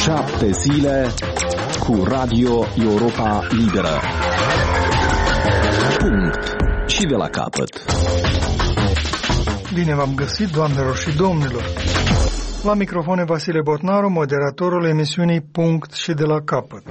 7 zile cu Radio Europa Liberă. Punct. Și de la capăt. Bine v-am găsit, doamnelor și domnilor. La microfon Vasile Botnaru, moderatorul emisiunii Punct și de la capăt.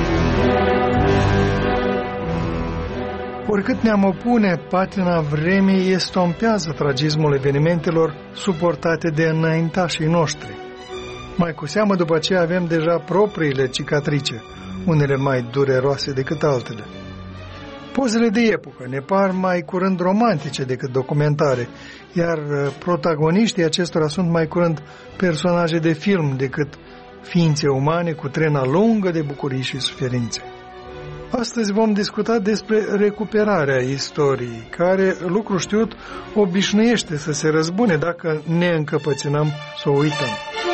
Oricât ne-am opune, patina vremii estompează tragismul evenimentelor suportate de înaintașii noștri. Mai cu seamă după ce avem deja propriile cicatrice, unele mai dureroase decât altele. Pozele de epocă ne par mai curând romantice decât documentare, iar protagoniștii acestora sunt mai curând personaje de film decât ființe umane cu trena lungă de bucurii și suferințe. Astăzi vom discuta despre recuperarea istoriei, care, lucru știut, obișnuiește să se răzbune dacă ne încăpățânăm să o uităm.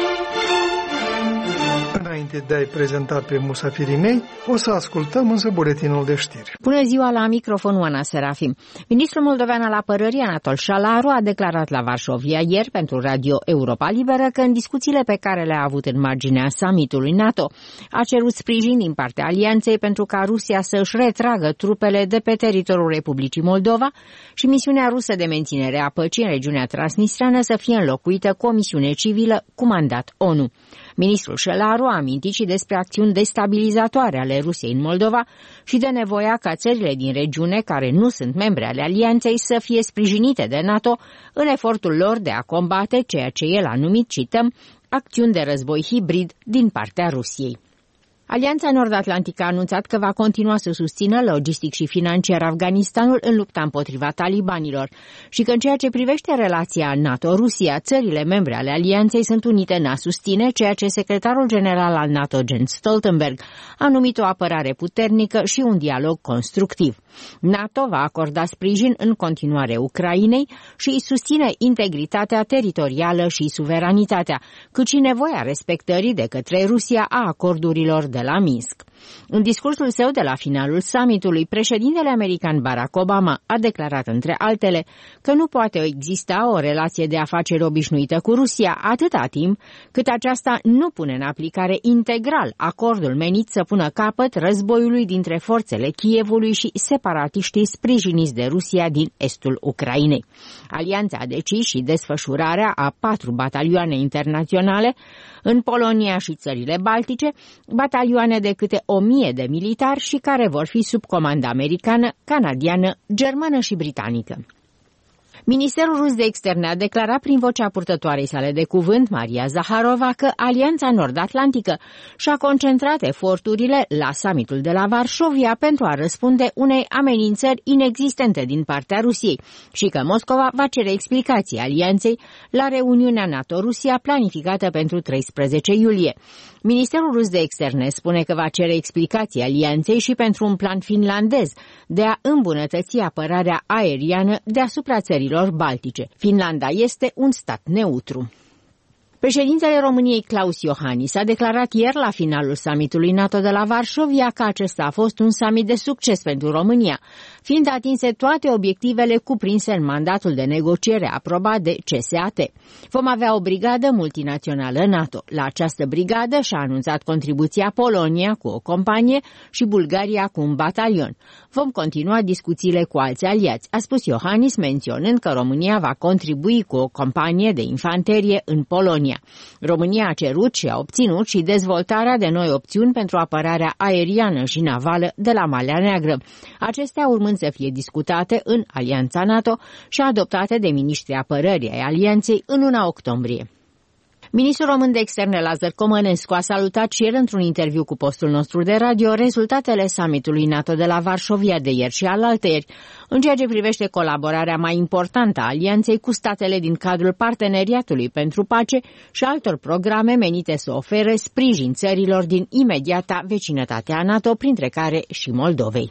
Înainte de a-i prezenta pe musafirii mei, o să ascultăm însă buletinul de știri. Bună ziua, la microfon Oana Serafim. Ministrul moldovean al apărării, Anatol Șalaru, a declarat la Varșovia ieri pentru Radio Europa Liberă că în discuțiile pe care le-a avut în marginea summitului NATO, a cerut sprijin din partea alianței pentru ca Rusia să își retragă trupele de pe teritoriul Republicii Moldova și misiunea rusă de menținere a păcii în regiunea transnistreană să fie înlocuită cu o misiune civilă cu mandat ONU. Ministrul Șelaru a amintit și despre acțiuni destabilizatoare ale Rusiei în Moldova și de nevoia ca țările din regiune care nu sunt membre ale alianței să fie sprijinite de NATO în efortul lor de a combate ceea ce el a numit, cităm, acțiuni de război hibrid din partea Rusiei. Alianța Nord-Atlantică a anunțat că va continua să susțină logistic și financiar Afganistanul în lupta împotriva talibanilor și că în ceea ce privește relația NATO-Rusia, țările membre ale alianței sunt unite în a susține ceea ce secretarul general al NATO, Jens Stoltenberg, a numit o apărare puternică și un dialog constructiv. NATO va acorda sprijin în continuare Ucrainei și îi susține integritatea teritorială și suveranitatea, cât și nevoia respectării de către Rusia a acordurilor de la Minsk. În discursul său de la finalul summitului, președintele american Barack Obama a declarat, între altele, că nu poate exista o relație de afaceri obișnuită cu Rusia atâta timp cât aceasta nu pune în aplicare integral acordul menit să pună capăt războiului dintre forțele Kievului și separatiștii sprijiniți de Rusia din estul Ucrainei. Alianța a decis și desfășurarea a 4 batalioane internaționale în Polonia și țările Baltice, batalioane de câte 1000 de militari și care vor fi sub comandă americană, canadiană, germană și britanică. Ministerul rus de externe a declarat prin vocea purtătoarei sale de cuvânt, Maria Zaharova, că Alianța Nord-Atlantică și-a concentrat eforturile la summitul de la Varșovia pentru a răspunde unei amenințări inexistente din partea Rusiei și că Moscova va cere explicații alianței la reuniunea NATO-Rusia planificată pentru 13 iulie. Ministerul rus de externe spune că va cere explicații alianței și pentru un plan finlandez de a îmbunătăți apărarea aeriană deasupra țărilor baltice. Finlanda este un stat neutru. Președintele României, Klaus Iohannis, a declarat ieri la finalul summitului NATO de la Varșovia că acesta a fost un summit de succes pentru România, fiind atinse toate obiectivele cuprinse în mandatul de negociere aprobat de CSAT. Vom avea o brigadă multinațională NATO. La această brigadă și-a anunțat contribuția Polonia cu o companie și Bulgaria cu un batalion. Vom continua discuțiile cu alți aliați, a spus Iohannis, menționând că România va contribui cu o companie de infanterie în Polonia. România a cerut și a obținut și dezvoltarea de noi opțiuni pentru apărarea aeriană și navală de la Marea Neagră. Acestea urmând să fie discutate în Alianța NATO și adoptate de miniștrii apărării ai Alianței în luna octombrie. Ministrul român de externe Lazar Comănescu a salutat și el într-un interviu cu postul nostru de radio rezultatele summitului NATO de la Varșovia de ieri și alaltăieri, în ceea ce privește colaborarea mai importantă a alianței cu statele din cadrul Parteneriatului pentru Pace și altor programe menite să ofere sprijin țărilor din imediata vecinătate a NATO, printre care și Moldovei.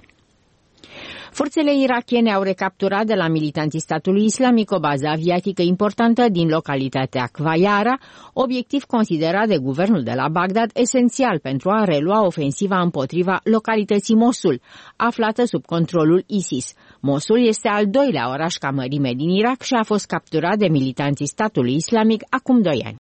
Forțele irakiene au recapturat de la militanții statului islamic o bază aviatică importantă din localitatea Kvayara, obiectiv considerat de guvernul de la Bagdad esențial pentru a relua ofensiva împotriva localității Mosul, aflată sub controlul ISIS. Mosul este al doilea oraș ca mărime din Irak și a fost capturat de militanții statului islamic acum 2 ani.